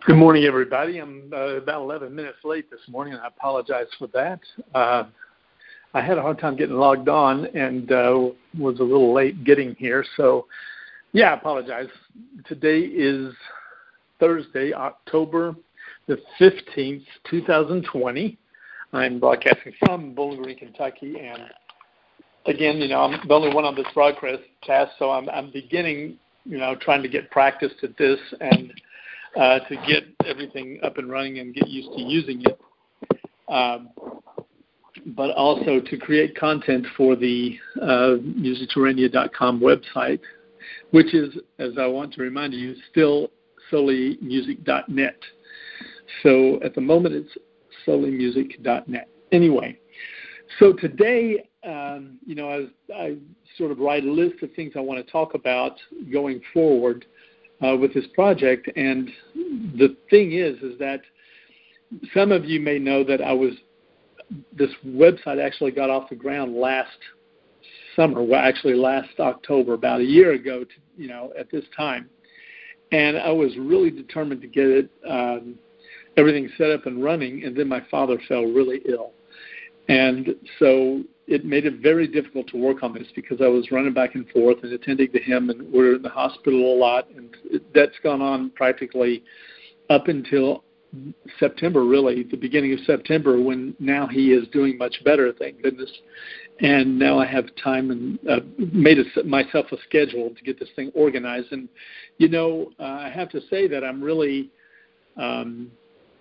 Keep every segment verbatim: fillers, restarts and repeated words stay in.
Good morning, everybody. I'm uh, about eleven minutes late this morning, and I apologize for that. Uh, I had a hard time getting logged on and uh, was a little late getting here. So, yeah, I apologize. Today is Thursday, October the fifteenth, twenty twenty. I'm broadcasting from Bowling Green, Kentucky. And, again, you know, I'm the only one on this broadcast, so I'm, I'm beginning, you know, trying to get practice at this and Uh, to get everything up and running and get used to using it, um, but also to create content for the uh, musicterrania dot com website, which is, as I want to remind you, still solely music dot net. So at the moment, it's solely music dot net. Anyway, so today, um, you know, I, I sort of write a list of things I want to talk about going forward Uh, with this project, and the thing is, is that some of you may know that I was, this website actually got off the ground last summer, well, actually last October, about a year ago, to, you know, at this time, and I was really determined to get it, um, everything set up and running, and then my father fell really ill, and so it made it very difficult to work on this because I was running back and forth and attending to him, and we're in the hospital a lot, and it, that's gone on practically up until September, really, the beginning of September, when now he is doing much better, thank goodness. And now I have time and uh, made a, myself a schedule to get this thing organized. And, you know, uh, I have to say that I'm really um,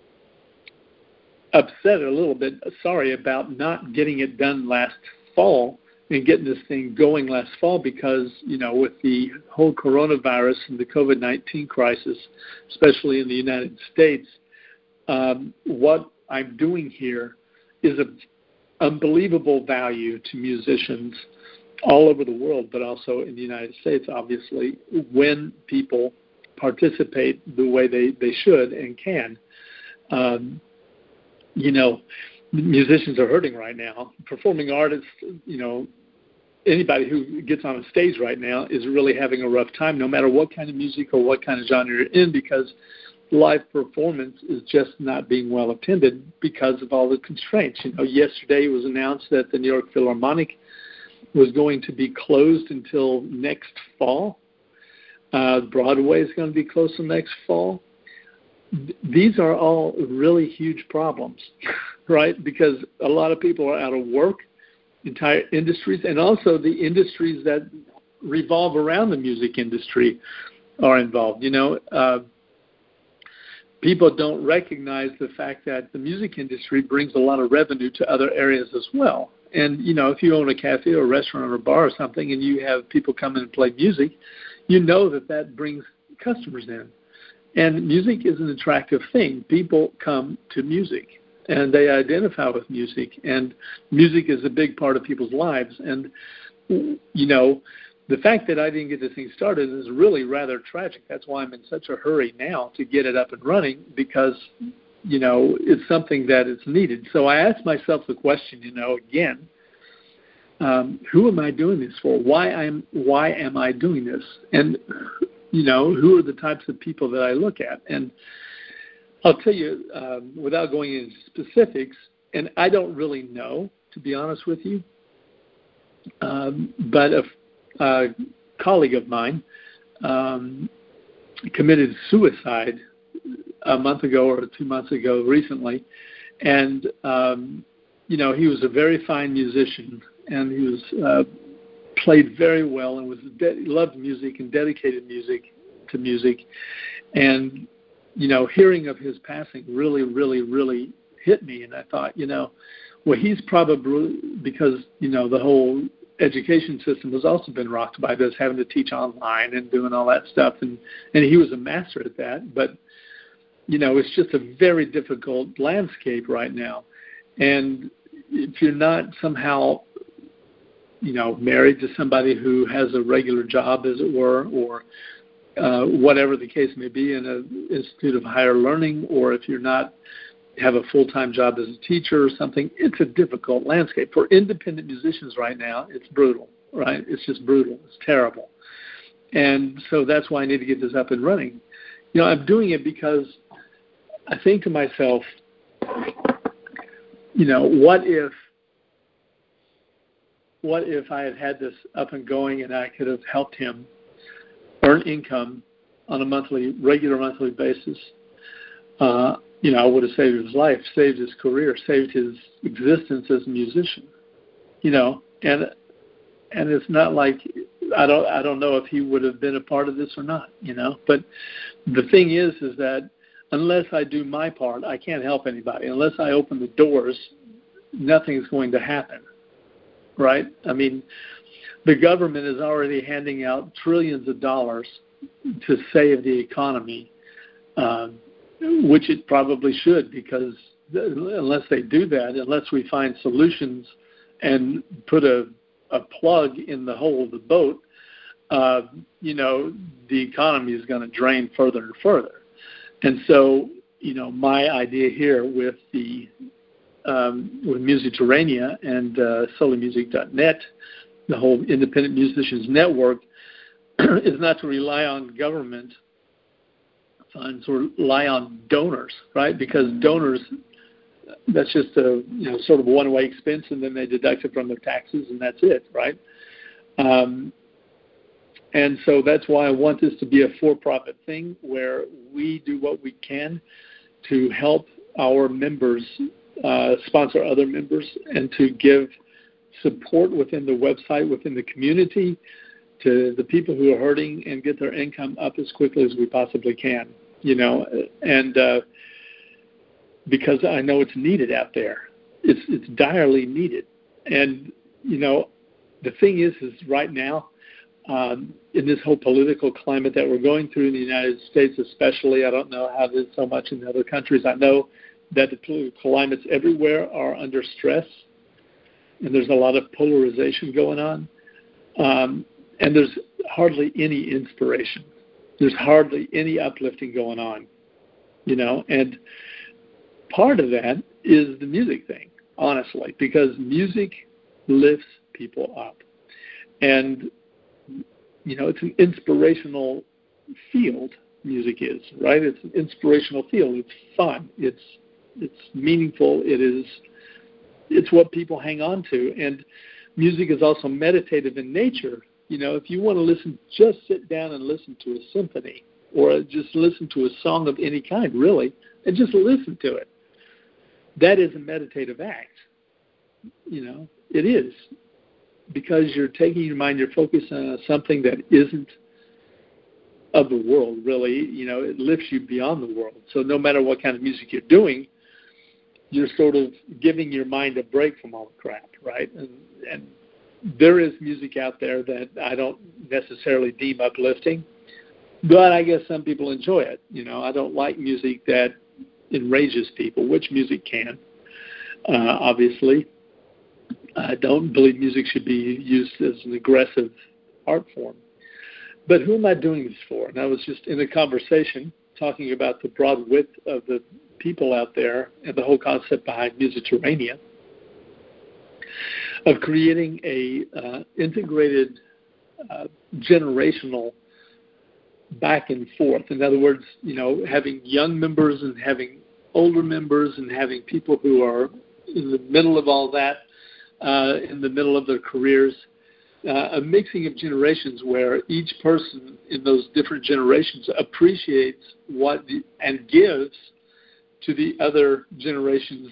upset a little bit, sorry about not getting it done last fall and getting this thing going last fall because, you know, with the whole coronavirus and the covid nineteen crisis, especially in the United States, um, what I'm doing here is of unbelievable value to musicians all over the world, but also in the United States, obviously, when people participate the way they, they should and can. Um, You know, musicians are hurting right now. Performing artists, you know, anybody who gets on a stage right now is really having a rough time, no matter what kind of music or what kind of genre you're in, because live performance is just not being well attended because of all the constraints. You know, yesterday it was announced that the New York Philharmonic was going to be closed until next fall. Uh, Broadway is going to be closed until next fall. These are all really huge problems, right? Because a lot of people are out of work, entire industries, and also the industries that revolve around the music industry are involved. You know, uh, people don't recognize the fact that the music industry brings a lot of revenue to other areas as well. And, you know, if you own a cafe or a restaurant or a bar or something and you have people come in and play music, you know that that brings customers in. And music is an attractive thing. People come to music, and they identify with music, and music is a big part of people's lives. And, you know, the fact that I didn't get this thing started is really rather tragic. That's why I'm in such a hurry now to get it up and running, because, you know, it's something that is needed. So I asked myself the question, you know, again, um, who am I doing this for? Why I'm why am I doing this? And you know, who are the types of people that I look at? And I'll tell you, um, without going into specifics, and I don't really know, to be honest with you, um, but a, a colleague of mine um, committed suicide a month ago or two months ago recently. And, um, you know, he was a very fine musician, and he was uh, played very well and was de- loved music and dedicated music to music. And, you know, hearing of his passing really, really, really hit me. And I thought, you know, well, he's probably, because, you know, the whole education system has also been rocked by this, having to teach online and doing all that stuff. And, and he was a master at that. But, you know, it's just a very difficult landscape right now. And if you're not somehow, you know, married to somebody who has a regular job, as it were, or uh, whatever the case may be in an institute of higher learning, or if you're not have a full-time job as a teacher or something, it's a difficult landscape. For independent musicians right now, it's brutal, right? It's just brutal. It's terrible. And so that's why I need to get this up and running. You know, I'm doing it because I think to myself, you know, what if, what if I had had this up and going and I could have helped him earn income on a monthly, regular monthly basis? Uh, you know, I would have saved his life, saved his career, saved his existence as a musician. You know, and and it's not like I don't I don't know if he would have been a part of this or not. You know, but the thing is, is that unless I do my part, I can't help anybody. Unless I open the doors, nothing is going to happen. Right? I mean, the government is already handing out trillions of dollars to save the economy, uh, which it probably should, because unless they do that, unless we find solutions and put a, a plug in the hole of the boat, uh, you know, the economy is going to drain further and further. And so, you know, my idea here with the Um, with Musicterania and uh, Solar Music dot net, the whole independent musicians network, is not to rely on government funds or rely on donors, right? Because donors, that's just a you know sort of one-way expense, and then they deduct it from their taxes, and that's it, right? Um, and so that's why I want this to be a for-profit thing where we do what we can to help our members Uh, sponsor other members and to give support within the website, within the community, to the people who are hurting and get their income up as quickly as we possibly can, you know, and uh, because I know it's needed out there. It's it's direly needed. And, you know, the thing is, is right now, um, in this whole political climate that we're going through in the United States especially, I don't know how it is so much in the other countries. I know that the political climates everywhere are under stress, and there's a lot of polarization going on, um, and there's hardly any inspiration. There's hardly any uplifting going on, you know, and part of that is the music thing, honestly, because music lifts people up. And, you know, it's an inspirational field, music is, right? It's an inspirational field. It's fun. It's It's meaningful. It is. It's what people hang on to, and music is also meditative in nature. You know, if you want to listen, just sit down and listen to a symphony, or just listen to a song of any kind, really, and just listen to it. That is a meditative act. You know, it is, because you're taking your mind, you're focusing on something that isn't of the world, really. You know, it lifts you beyond the world. So no matter what kind of music you're doing, you're sort of giving your mind a break from all the crap, right? And, and there is music out there that I don't necessarily deem uplifting, but I guess some people enjoy it. You know, I don't like music that enrages people, which music can, uh, obviously. I don't believe music should be used as an aggressive art form. But who am I doing this for? And I was just in a conversation talking about the broad width of the people out there and the whole concept behind Musicterania of creating a uh, integrated uh, generational back and forth. In other words, you know, having young members and having older members and having people who are in the middle of all that, uh, in the middle of their careers, uh, a mixing of generations where each person in those different generations appreciates what the, and gives to the other generations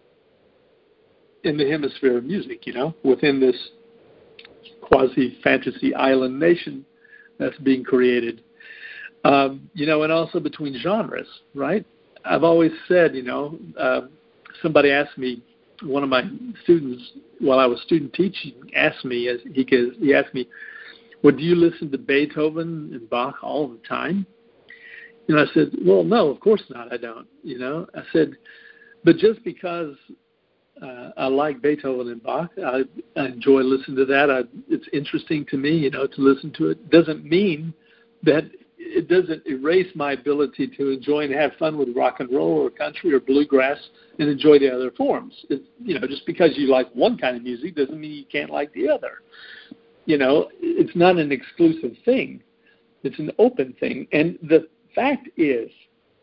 in the hemisphere of music, you know, within this quasi-fantasy island nation that's being created. Um, you know, and also between genres, right? I've always said, you know, uh, somebody asked me, one of my students, while I was student teaching, asked me, as he, he asked me, well, do you listen to Beethoven and Bach all the time? And I said, well, no, of course not, I don't, you know. I said, but just because uh, I like Beethoven and Bach, I, I enjoy listening to that, I, it's interesting to me, you know, to listen to it, doesn't mean that it doesn't erase my ability to enjoy and have fun with rock and roll or country or bluegrass and enjoy the other forms. It, you know, just because you like one kind of music doesn't mean you can't like the other. You know, it's not an exclusive thing. It's an open thing. And the fact is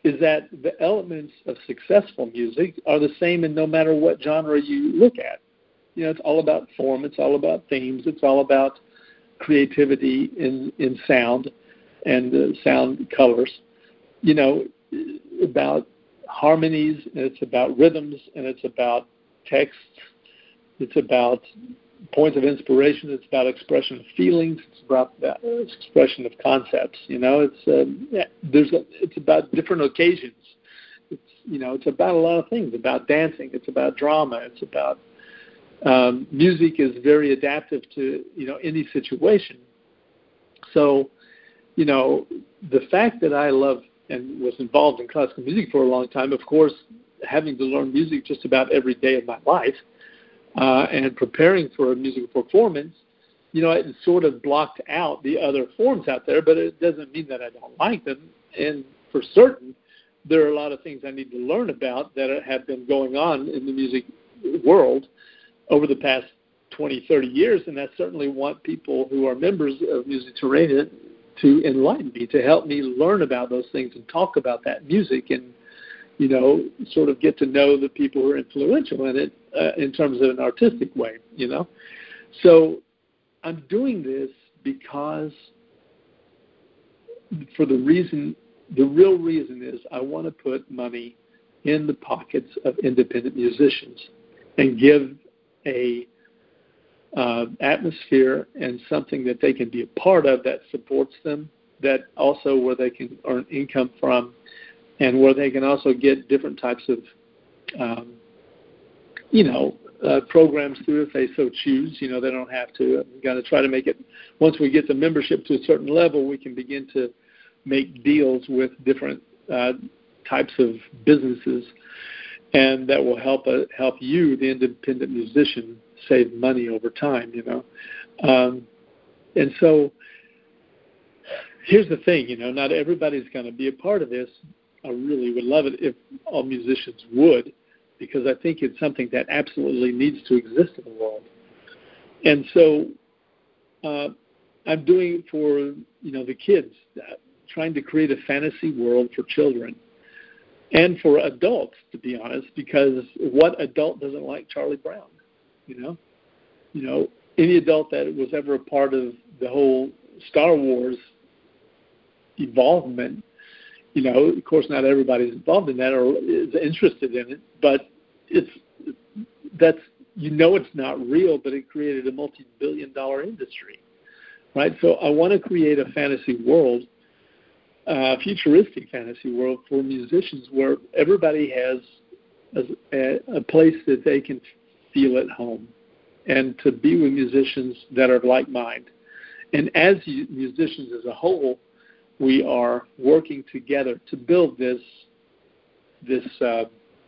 is that the elements of successful music are the same in no matter what genre you look at. You know, it's all about form, it's all about themes, it's all about creativity in, in sound and uh, sound colors. You know, about harmonies, and it's about rhythms, and it's about text, it's about points of inspiration, it's about expression of feelings, it's about that expression of concepts. You know, it's um, yeah, there's a, it's about different occasions. It's you know, it's about a lot of things. About dancing, it's about drama, it's about um, music is very adaptive to you know any situation. So, you know, the fact that I love and was involved in classical music for a long time, of course, having to learn music just about every day of my life, uh, and preparing for a musical performance, you know, it sort of blocked out the other forms out there, but it doesn't mean that I don't like them. And for certain, there are a lot of things I need to learn about that have been going on in the music world over the past twenty, thirty years, and I certainly want people who are members of Musicterranean to enlighten me, to help me learn about those things and talk about that music and, you know, sort of get to know the people who are influential in it uh, in terms of an artistic way, you know. So I'm doing this because for the reason, the real reason is I want to put money in the pockets of independent musicians and give a Uh, atmosphere and something that they can be a part of that supports them, that also where they can earn income from, and where they can also get different types of, um, you know, uh, programs through if they so choose. You know, they don't have to. We've got to try to make it, once we get the membership to a certain level, we can begin to make deals with different uh, types of businesses, and that will help uh, help you, the independent musician, save money over time, you know. Um, and so here's the thing, you know, not everybody's going to be a part of this. I really would love it if all musicians would, because I think it's something that absolutely needs to exist in the world. And so uh, I'm doing it for, you know, the kids, uh, trying to create a fantasy world for children and for adults, to be honest, because what adult doesn't like Charlie Brown? You know, you know, any adult that was ever a part of the whole Star Wars involvement, you know, of course, not everybody's involved in that or is interested in it, but it's that's you know it's not real, but it created a multi-billion dollar industry, right? So I want to create a fantasy world, a futuristic fantasy world for musicians where everybody has a, a place that they can feel at home, and to be with musicians that are like mind. And as musicians as a whole, we are working together to build this, this uh,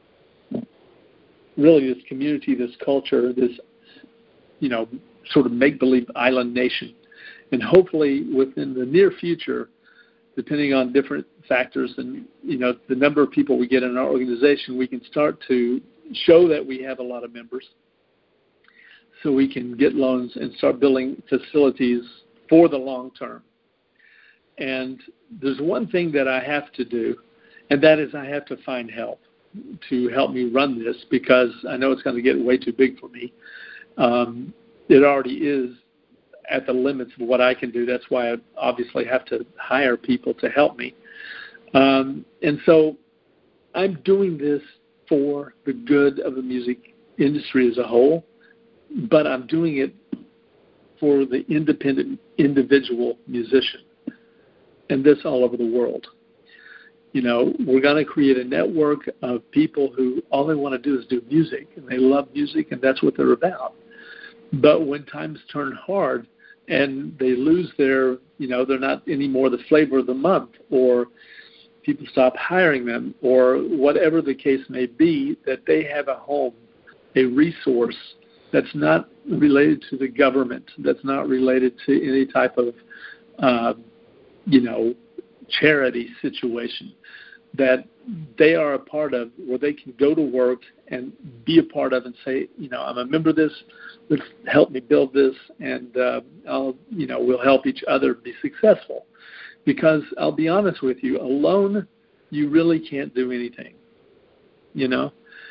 really this community, this culture, this, you know, sort of make-believe island nation. And hopefully within the near future, depending on different factors and, you know, the number of people we get in our organization, we can start to show that we have a lot of members so we can get loans and start building facilities for the long term. And there's one thing that I have to do, and that is I have to find help to help me run this, because I know it's going to get way too big for me. Um, it already is at the limits of what I can do. That's why I obviously have to hire people to help me. Um, and so I'm doing this for the good of the music industry as a whole, but I'm doing it for the independent individual musician, and this all over the world. You know, we're going to create a network of people who all they want to do is do music, and they love music, and that's what they're about. But when times turn hard and they lose their, you know, they're not anymore the flavor of the month, or people stop hiring them, or whatever the case may be, that they have a home, a resource that's not related to the government, that's not related to any type of, uh, you know, charity situation, that they are a part of, where they can go to work and be a part of and say, you know, I'm a member of this, let's help me build this, and, uh, I'll, you know, we'll help each other be successful. Because I'll be honest with you, alone you really can't do anything. You know,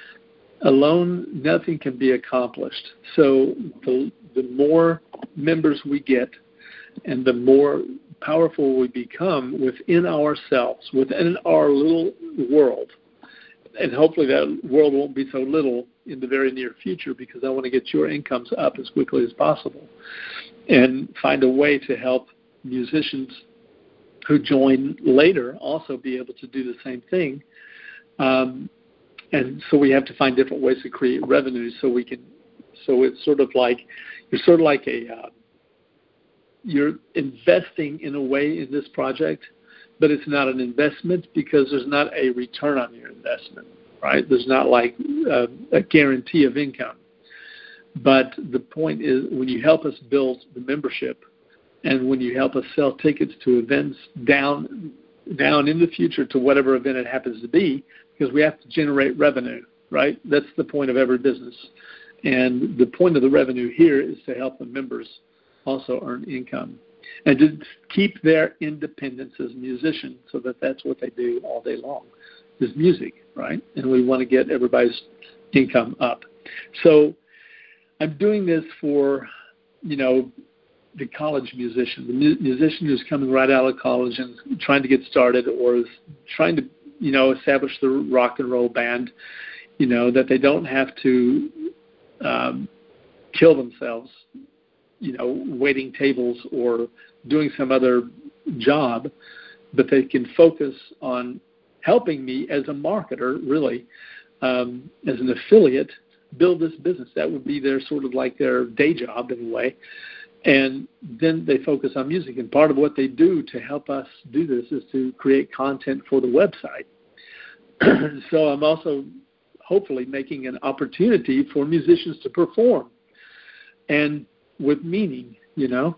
alone, nothing can be accomplished. So the, the more members we get and the more powerful we become within ourselves, within our little world, and hopefully that world won't be so little in the very near future, because I want to get your incomes up as quickly as possible and find a way to help musicians who join later also be able to do the same thing. Um, and so we have to find different ways to create revenue so we can, so it's sort of like, you're sort of like a, uh, you're investing in a way in this project, but it's not an investment because there's not a return on your investment, right? There's not like a, a guarantee of income. But the point is, when you help us build the membership and when you help us sell tickets to events down down in the future to whatever event it happens to be, because we have to generate revenue, right? That's the point of every business. And the point of the revenue here is to help the members also earn income and to keep their independence as musicians, so that that's what they do all day long is music, right? And we want to get everybody's income up. So I'm doing this for, you know, the college musician, the mu- musician who's coming right out of college and trying to get started, or is trying to, you know, establish the rock and roll band, you know, that they don't have to um, kill themselves, you know, waiting tables or doing some other job, but they can focus on helping me as a marketer, really, um, as an affiliate, build this business. That would be their sort of like their day job in a way. And then they focus on music. And part of what they do to help us do this is to create content for the website. So I'm also hopefully making an opportunity for musicians to perform and with meaning, you know.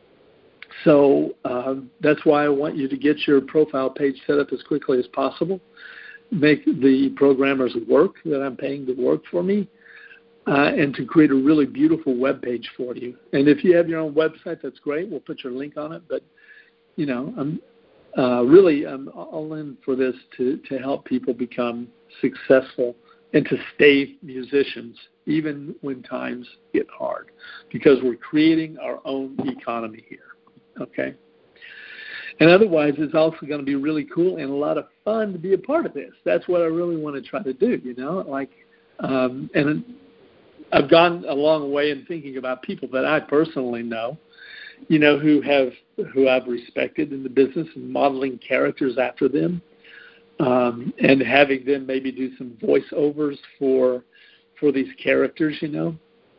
So uh, that's why I want you to get your profile page set up as quickly as possible. Make the programmers work that I'm paying to work for me. Uh, and to create a really beautiful web page for you. And if you have your own website, that's great. We'll put your link on it. But, you know, I'm uh, really I'm all in for this to, to help people become successful and to stay musicians even when times get hard, because we're creating our own economy here, okay? And otherwise, it's also going to be really cool and a lot of fun to be a part of this. That's what I really want to try to do, you know, like, um, and I've gone a long way in thinking about people that I personally know, you know, who have who I've respected in the business and modeling characters after them, um, and having them maybe do some voiceovers for for these characters, you know,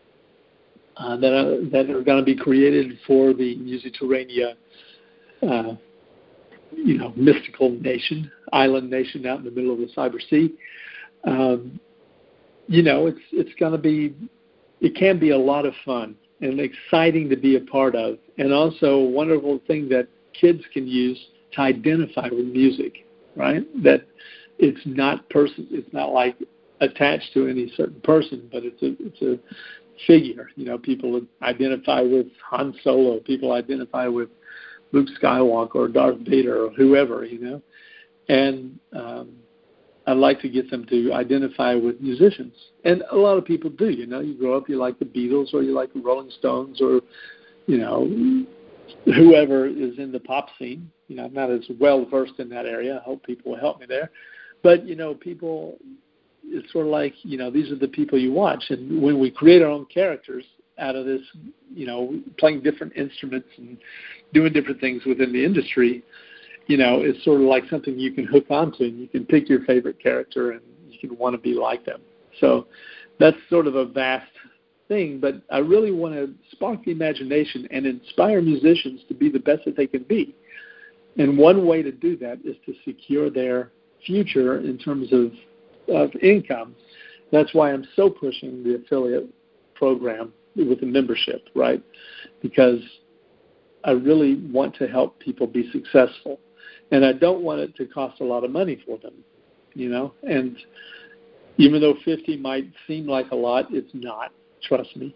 uh, that are, that are going to be created for the Musiterania, uh, you know, mystical nation, island nation out in the middle of the Cyber Sea. Um, You know, it's it's going to be, it can be a lot of fun and exciting to be a part of, and also a wonderful thing that kids can use to identify with music, right? That it's not person, it's not like attached to any certain person, but it's a it's a figure. You know, people identify with Han Solo, people identify with Luke Skywalker or Darth Vader or whoever, you know, and um, I'd like to get them to identify with musicians. And a lot of people do, you know. You grow up, you like the Beatles or you like the Rolling Stones or, you know, whoever is in the pop scene. You know, I'm not as well-versed in that area. I hope people will help me there. But, you know, people, it's sort of like, you know, these are the people you watch. And when we create our own characters out of this, you know, playing different instruments and doing different things within the industry, you know, it's sort of like something you can hook onto, and you can pick your favorite character and you can want to be like them. So that's sort of a vast thing, but I really want to spark the imagination and inspire musicians to be the best that they can be. And one way to do that is to secure their future in terms of, of income. That's why I'm so pushing the affiliate program with the membership, right? Because I really want to help people be successful. And I don't want it to cost a lot of money for them, you know. And even though fifty might seem like a lot, it's not. Trust me.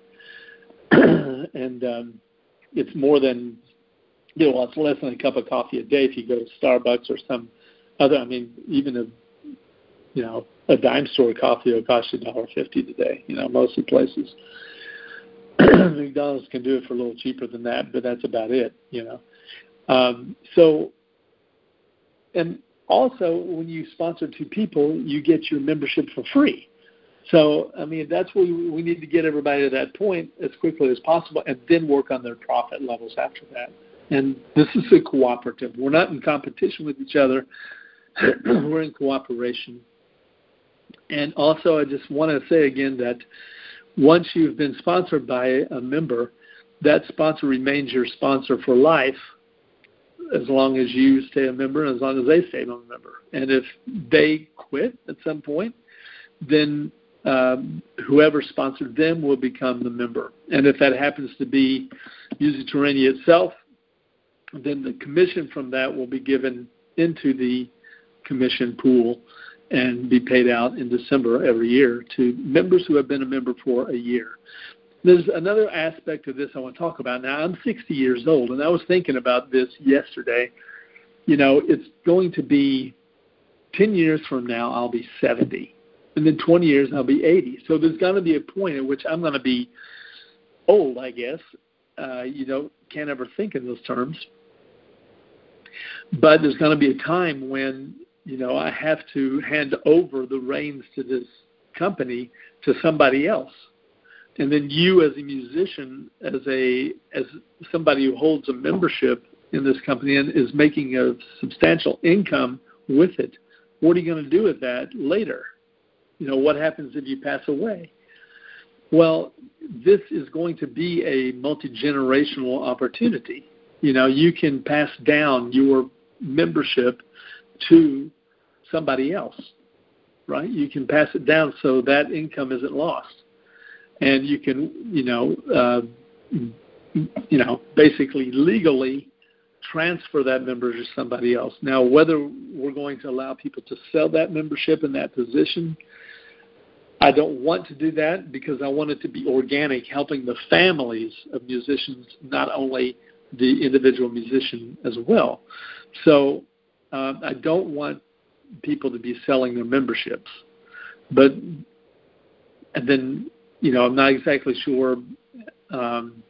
and um, it's more than, you know, it's less than a cup of coffee a day if you go to Starbucks or some other, I mean, even a, you know, a dime store coffee will cost you a dollar fifty today, you know, most of the places. McDonald's can do it for a little cheaper than that, but that's about it, you know. Um, so, and also when you sponsor two people, you get your membership for free. So, I mean, that's what we, we need to get everybody to that point as quickly as possible and then work on their profit levels after that. And this is a cooperative. We're not in competition with each other. We're in cooperation. And also, I just want to say again that once you've been sponsored by a member, that sponsor remains your sponsor for life as long as you stay a member and as long as they stay a member. And if they quit at some point, then um, whoever sponsored them will become the member. And if that happens to be Music Terrania itself, then the commission from that will be given into the commission pool and be paid out in December every year to members who have been a member for a year. There's another aspect of this I want to talk about. Now, I'm sixty years old, and I was thinking about this yesterday. You know, it's going to be ten years from now, I'll be seventy. And then twenty years, I'll be eighty. So there's going to be a point at which I'm going to be old, I guess. Uh, you know, can't ever think in those terms. But there's going to be a time when, you know, I have to hand over the reins to this company to somebody else. And then you as a musician, as a as somebody who holds a membership in this company and is making a substantial income with it, what are you going to do with that later? You know, what happens if you pass away? Well, this is going to be a multi-generational opportunity. You know, you can pass down your membership to somebody else, right? You can pass it down so that income isn't lost. And you can, you know, uh, you know, basically legally transfer that membership to somebody else. Now, whether we're going to allow people to sell that membership in that position, I don't want to do that because I want it to be organic, helping the families of musicians, not only the individual musician as well. So uh, I don't want people to be selling their memberships. But, and then, you know, I'm not exactly sure um,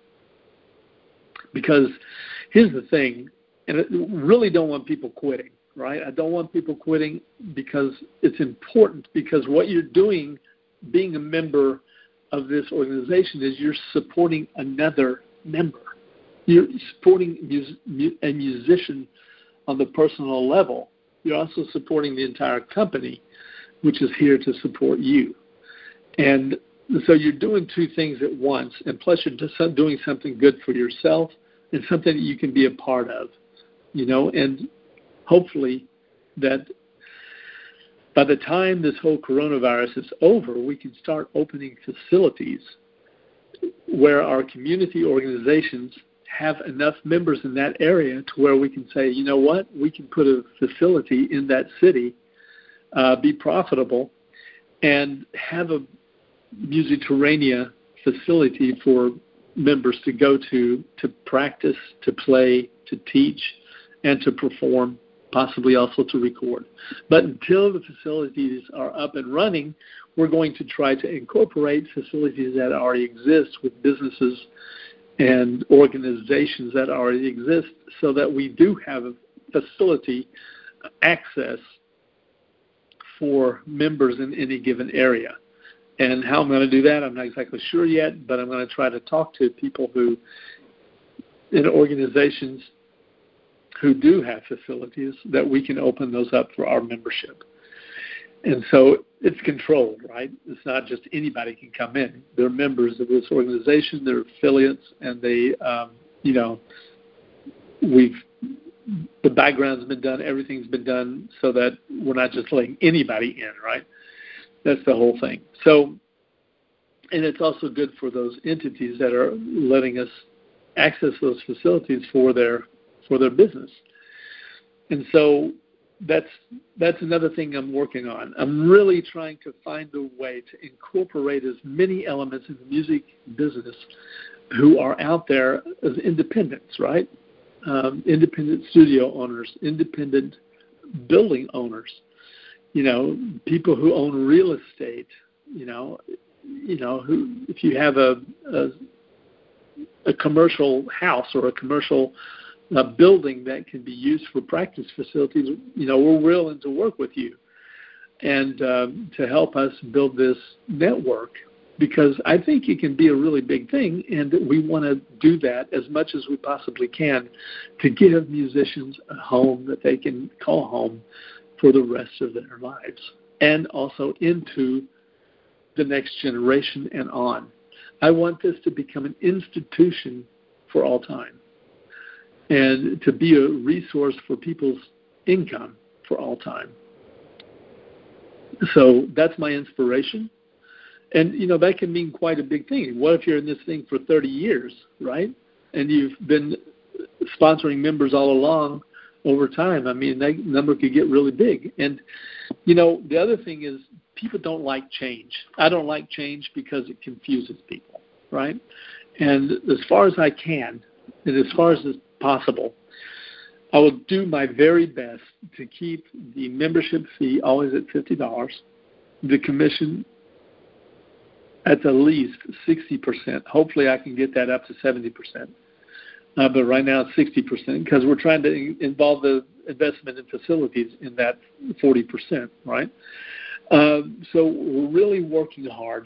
because here's the thing, and I really don't want people quitting, right? I don't want people quitting because it's important, because what you're doing being a member of this organization is you're supporting another member. You're supporting mus- a musician on the personal level. You're also supporting the entire company, which is here to support you. And so you're doing two things at once, and plus you're just doing something good for yourself and something that you can be a part of, you know, and hopefully that by the time this whole coronavirus is over, we can start opening facilities where our community organizations have enough members in that area to where we can say, you know what, we can put a facility in that city, uh, be profitable, and have a Music Terrania facility for members to go to, to practice, to play, to teach, and to perform, possibly also to record. But until the facilities are up and running, we're going to try to incorporate facilities that already exist with businesses and organizations that already exist so that we do have a facility access for members in any given area. And how I'm going to do that, I'm not exactly sure yet, but I'm going to try to talk to people who, in organizations who do have facilities, that we can open those up for our membership. And so it's controlled, right? It's not just anybody can come in. They're members of this organization, they're affiliates, and they, um, you know, we've, the background's been done, everything's been done so that we're not just letting anybody in, right? That's the whole thing. So, and it's also good for those entities that are letting us access those facilities for their for their business. And so that's that's another thing I'm working on. I'm really trying to find a way to incorporate as many elements in the music business who are out there as independents, right? Um, independent studio owners, independent building owners, you know, people who own real estate, you know, you know, who if you have a a, a commercial house or a commercial uh, building that can be used for practice facilities, you know, we're willing to work with you and um, to help us build this network, because I think it can be a really big thing, and we want to do that as much as we possibly can to give musicians a home that they can call home for the rest of their lives, and also into the next generation and on. I want this to become an institution for all time and to be a resource for people's income for all time. So that's my inspiration. And, you know, that can mean quite a big thing. What if you're in this thing for thirty years, right? And you've been sponsoring members all along over time. I mean, that number could get really big. And, you know, the other thing is people don't like change. I don't like change because it confuses people, right? And as far as I can, and as far as is possible, I will do my very best to keep the membership fee always at fifty dollars, the commission at the least sixty percent. Hopefully I can get that up to seventy percent. Uh, but right now it's sixty percent because we're trying to involve the investment in facilities in that forty percent, right? Uh, so we're really working hard.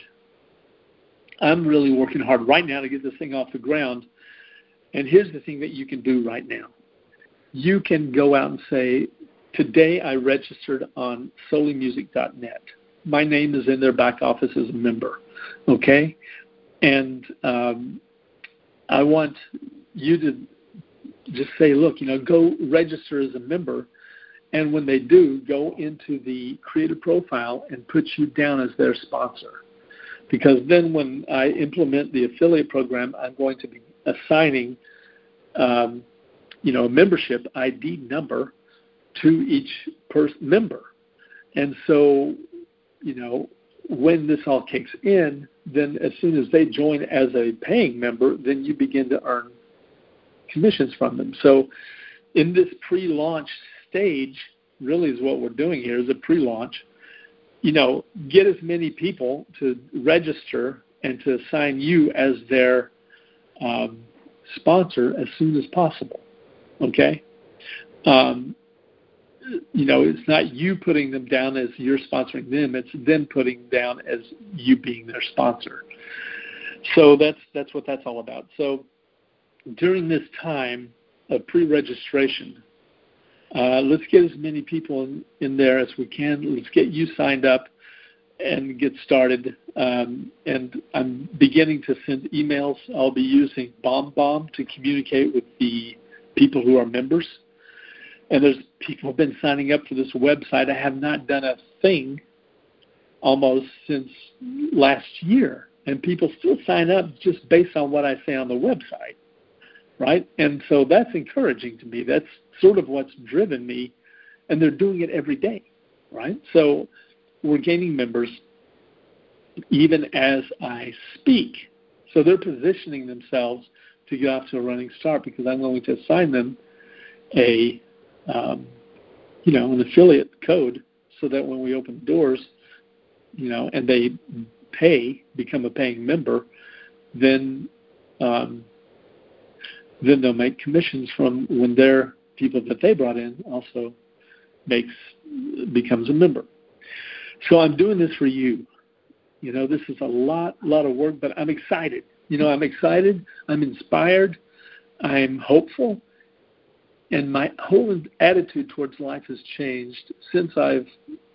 I'm really working hard right now to get this thing off the ground. And here's the thing that you can do right now. You can go out and say, today I registered on soli music dot net. My name is in their back office as a member, okay? And um, I want you to just say, look, you know, go register as a member, and when they do, go into the creator profile and put you down as their sponsor. Because then when I implement the affiliate program, I'm going to be assigning, um, you know, a membership I D number to each per- member. And so, you know, when this all kicks in, then as soon as they join as a paying member, then you begin to earn commissions from them. So in this pre-launch stage, really is what we're doing here, is a pre-launch. You know, get as many people to register and to assign you as their um, sponsor as soon as possible, okay? Um, you know, it's not you putting them down as you're sponsoring them. It's them putting down as you being their sponsor. So that's that's what that's all about. So during this time of pre-registration, uh, let's get as many people in, in there as we can. Let's get you signed up and get started. Um, and I'm beginning to send emails. I'll be using BombBomb to communicate with the people who are members. And there's people have been signing up for this website. I have not done a thing almost since last year. And people still sign up just based on what I say on the website, right? And so that's encouraging to me. That's sort of what's driven me. And they're doing it every day, right? So we're gaining members even as I speak. So they're positioning themselves to get off to a running start because I'm going to assign them a Um, you know, an affiliate code so that when we open doors, you know, and they pay, become a paying member, then um, then they'll make commissions from when their people that they brought in also makes becomes a member. So I'm doing this for you. You know, this is a lot, lot of work, but I'm excited. You know, I'm excited. I'm inspired. I'm hopeful. And my whole attitude towards life has changed since I've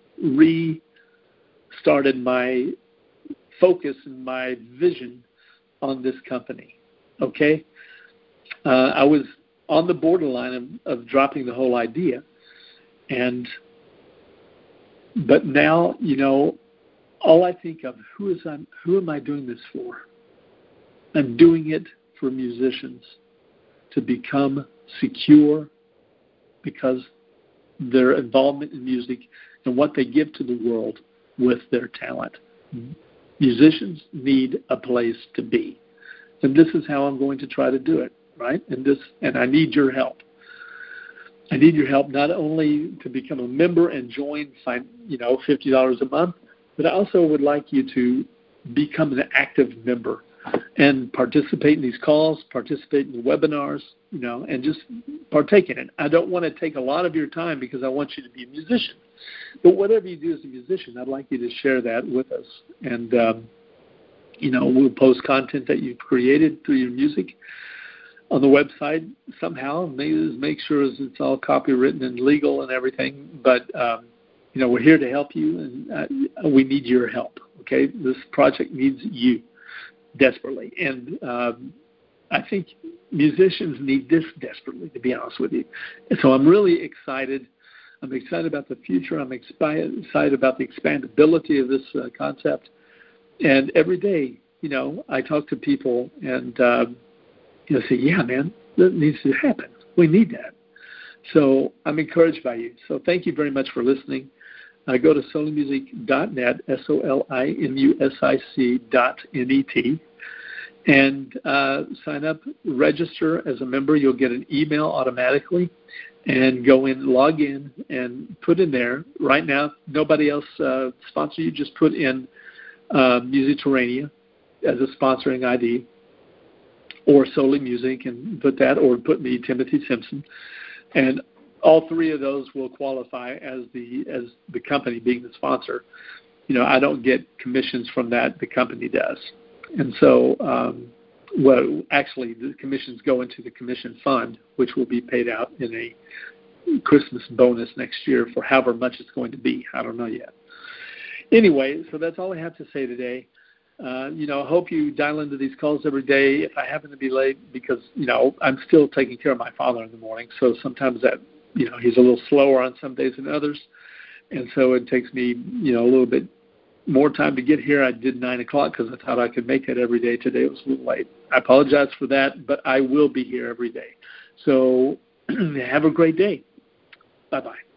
restarted my focus and my vision on this company, okay? Uh, I was on the borderline of, of dropping the whole idea. And but now, you know, all I think of, who is I, who am I doing this for? I'm doing it for musicians to become secure because their involvement in music and what they give to the world with their talent. Musicians need a place to be. And this is how I'm going to try to do it, right? And this, and I need your help. I need your help not only to become a member and join, you know, fifty dollars a month, but I also would like you to become an active member and participate in these calls, participate in the webinars, you know, and just partake in it. I don't want to take a lot of your time because I want you to be a musician. But whatever you do as a musician, I'd like you to share that with us. And, um, you know, we'll post content that you've created through your music on the website somehow. Make, make sure it's all copywritten and legal and everything. But, um, you know, we're here to help you, and uh, we need your help, okay? This project needs you desperately. And um, I think musicians need this desperately, to be honest with you. And so I'm really excited. I'm excited about the future. I'm excited about the expandability of this uh, concept. And every day, you know, I talk to people and, uh, you know, say, yeah, man, that needs to happen. We need that. So I'm encouraged by you. So thank you very much for listening. Uh, go to soli music dot net, S O L I M U S I C dot N E T, and uh, sign up, register as a member. You'll get an email automatically, and go in, log in, and put in there. Right now, nobody else uh, sponsor you. Just put in uh, Musiterania as a sponsoring I D, or Soli Music, and put that, or put me, Timothy Simpson, and all three of those will qualify as the as the company being the sponsor. You know, I don't get commissions from that; the company does. And so, um, well, actually, the commissions go into the commission fund, which will be paid out in a Christmas bonus next year for however much it's going to be. I don't know yet. Anyway, so that's all I have to say today. Uh, you know, I hope you dial into these calls every day. If I happen to be late, because, you know, I'm still taking care of my father in the morning, so sometimes that, you know, he's a little slower on some days than others, and so it takes me, you know, a little bit more time to get here. I did nine o'clock because I thought I could make it every day. Today it was a little late. I apologize for that, but I will be here every day. So have a great day. Bye-bye.